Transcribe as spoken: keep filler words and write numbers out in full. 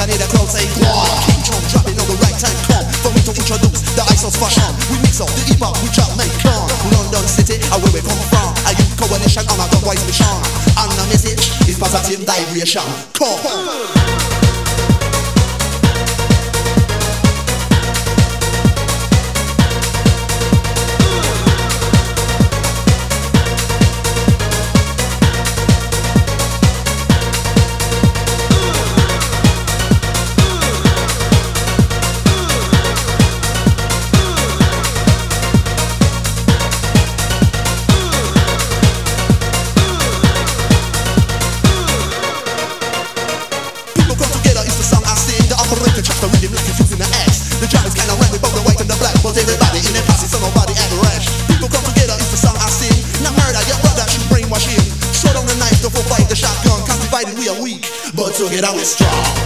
and hear the crowd say Guan. King Kong dropping on the right hand come for me to introduce the ISOS fashion. We mix up the hip-hop, we drop make come London City, and where we come from, a youth coalition and a dub-wise mission. And the message is positive vibration. Come the rhythm like it's using the X. The job is kinda rap with both the white and the black, but everybody in their posse, so nobody act rash. People come together, it's the song I sing. Not murder, your brother should brainwash him. Shut on the knife, the full fight, the shotgun. Cause divided we are weak, but together we're strong.